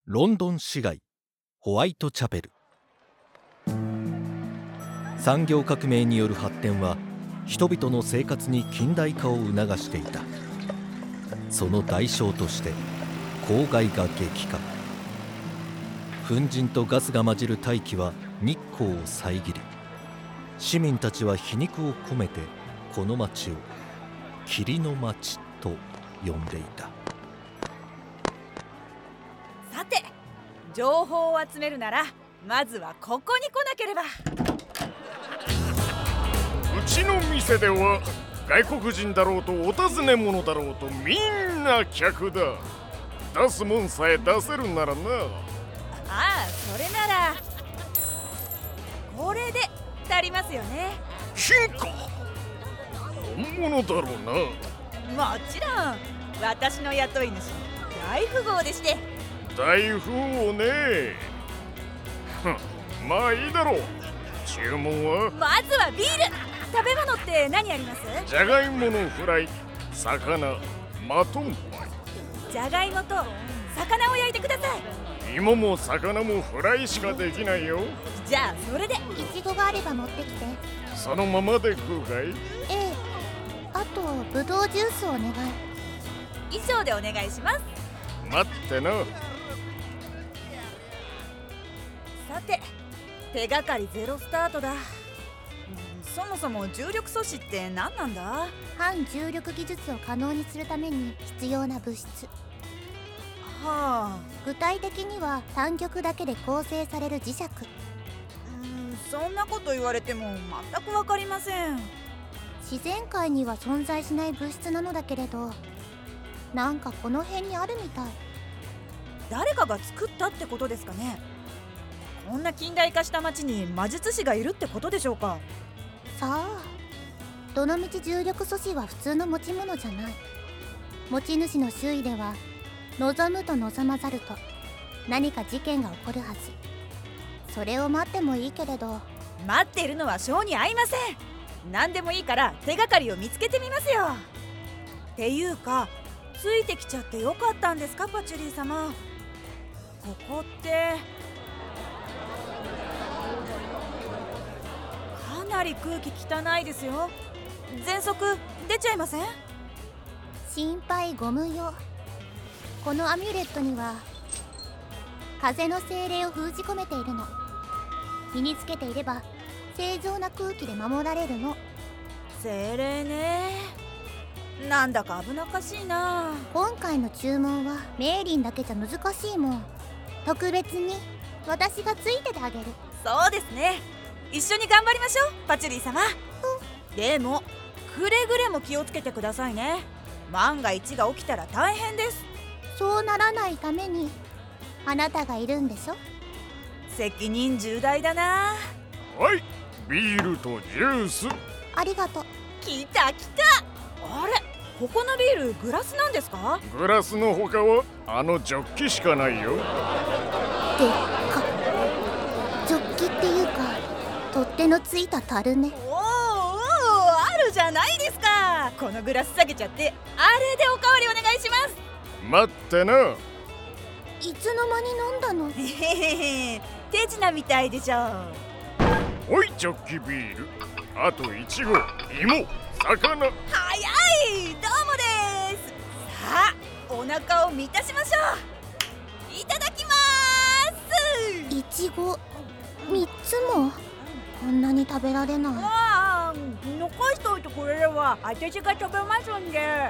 ロンドン市街ホワイトチャペル。産業革命による発展は人々の生活に近代化を促していた。その代償として公害が激化。粉塵とガスが混じる大気は日光を遮り、市民たちは皮肉を込めてこの町を霧の町と呼んでいた。 さて、情報を集めるならまずはここに来なければ。 うちの店では外国人だろうとお尋ね者だろうとみんな客だ。出すもんさえ出せるならな。 ああ、それならこれで足りますよね。 金貨本物だろうな。もちろん私の雇い主大富豪でして。 大富豪ね。まあいいだろう。注文はまずはビール。食べ物って何あります？ じゃがいものフライ、魚、マトンパイ。 じゃがいもと魚を焼いてください。芋も魚もフライしかできないよ。 じゃあそれで。 いちごがあれば持ってきて。 そのままで食うかい？ ええ。あとぶどうジュースお願い。 以上でお願いします。 待ってな。 さて、手がかりゼロスタートだ。そもそも重力素子って何なんだ？ 反重力技術を可能にするために必要な物質。 はあ。 具体的には単極だけで構成される磁石。 そんなこと言われても全く分かりません。 自然界には存在しない物質なのだけれど、なんかこの辺にあるみたい。 誰かが作ったってことですかね？こんな近代化した町に魔術師がいるってことでしょうか？ さあ、どのみち重力素子は普通の持ち物じゃない。持ち主の周囲では望むと望まざると何か事件が起こるはず。それを待ってもいいけれど。 待っているのは性に合いません。何でもいいから手がかりを見つけてみますよ。っていうか、ついてきちゃってよかったんですか、パチュリー様。ここってかなり空気汚いですよ。喘息出ちゃいません？ 心配ご無用。このアミュレットには風の精霊を封じ込めているの。身につけていれば正常な空気で守られるの。 精霊ね。なんだか危なっかしいな。 今回の注文はメイリンだけじゃ難しいもん。特別に私がついててあげる。 そうですね。一緒に頑張りましょう、パチュリー様。でもくれぐれも気をつけてくださいね。万が一が起きたら大変です。 そうならないためにあなたがいるんでしょ。 責任重大だな。 はい、ビールとジュース。 ありがとう。 来た来た。あれ、ここのビールグラスなんですか？ グラスの他はあのジョッキしかないよ。 でっか。ジョッキっていうか取っ手のついた樽ね。 おーおー、あるじゃないですか。このグラス下げちゃってあれでおかわりお願いします。 待ってな。 いつの間に飲んだの？ へへへ、手品みたいでしょ。 おい、ジョッキビール。あとイチゴ、芋、魚。 早い、どうもです。さあ、お腹を満たしましょう。いただきます。 いちご3つも？こんなに食べられない。 ああ、残しておいてくれれば私が食べますんで。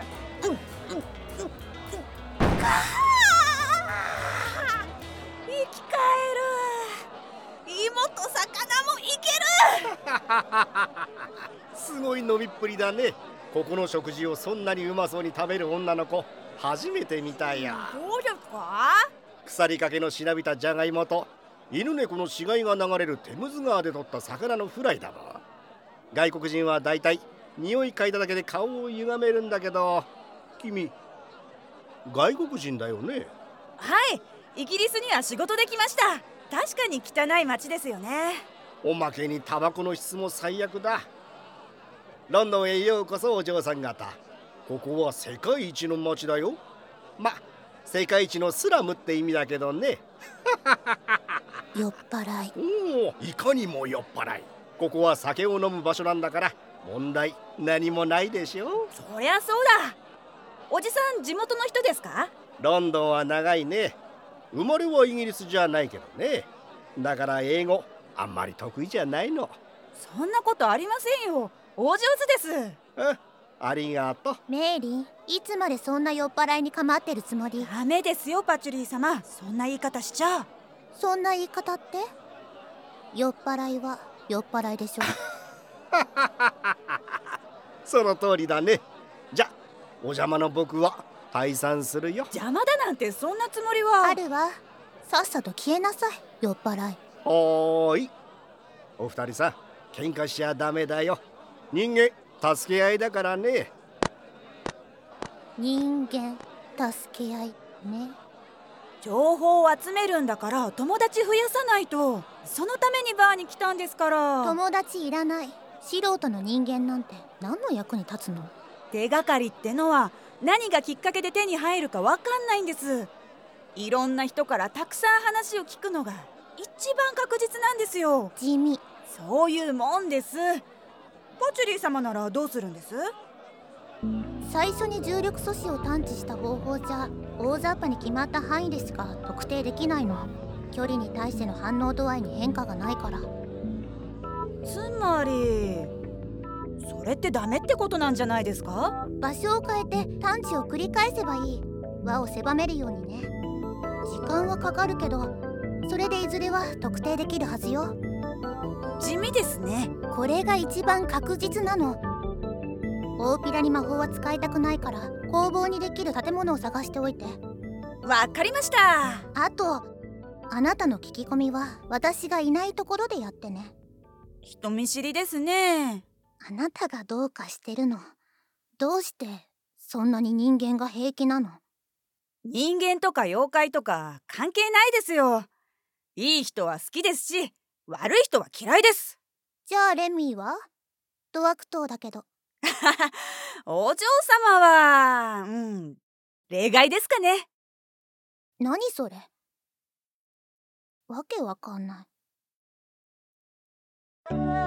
生き返る。芋と魚もいける。 すごい飲みっぷりだね。ここの食事をそんなにうまそうに食べる女の子初めて見たや。 どうですか？ 腐りかけのしなびたじゃがいもと犬猫の死骸が流れるテムズ川で取った魚のフライだわ。外国人はだいたい匂い嗅いだだけで顔を歪めるんだけど、君外国人だよね？ はい、イギリスには仕事で来ました。確かに汚い街ですよね。 おまけにタバコの質も最悪だ。ロンドンへようこそお嬢さん方。ここは世界一の街だよ。ま、 世界一のスラムって意味だけどね。 酔っ払い。 おお、いかにも酔っ払い。ここは酒を飲む場所なんだから問題何もないでしょ。 そりゃそうだ。おじさん地元の人ですか？ ロンドンは長いね。生まれはイギリスじゃないけどね。だから英語あんまり得意じゃないの。 そんなことありませんよ。お上手です。 ありがとう。 メイリー、いつまでそんな酔っ払いに構ってるつもり？ ダメですよパチュリー様、そんな言い方しちゃ。 そんな言い方って？酔っ払いは酔っ払いでしょ。 その通りだね。じゃお邪魔の僕は退散するよ。 邪魔だなんてそんなつもりは。 あるわ。さっさと消えなさい、酔っ払い。 おーい、お二人さん喧嘩しちゃダメだよ。人間助け合いだからね。 人間助け合いね。 情報を集めるんだから友達増やさないと。そのためにバーに来たんですから。 友達いらない。素人の人間なんて何の役に立つの？ 手がかりってのは何がきっかけで手に入るかわかんないんです。いろんな人からたくさん話を聞くのが一番確実なんですよ。 地味。 そういうもんです。パチュリー様ならどうするんです？ 最初に重力素子を探知した方法じゃ大雑把に決まった範囲でしか特定できないの。距離に対しての反応度合いに変化がないから。 つまりそれってダメってことなんじゃないですか？ 場所を変えて探知を繰り返せばいい。輪を狭めるようにね。時間はかかるけどそれでいずれは特定できるはずよ。 地味ですね。 これが一番確実なの。大っぴらに魔法は使いたくないから工房にできる建物を探しておいて。 わかりました。 あとあなたの聞き込みは私がいないところでやってね。 人見知りですね。 あなたがどうかしてるの。どうしてそんなに人間が平気なの？ 人間とか妖怪とか関係ないですよ。いい人は好きですし悪い人は嫌いです。 じゃあレミーは？ド悪党だけど。 お嬢様は例外ですかね。 何それ？わけわかんない。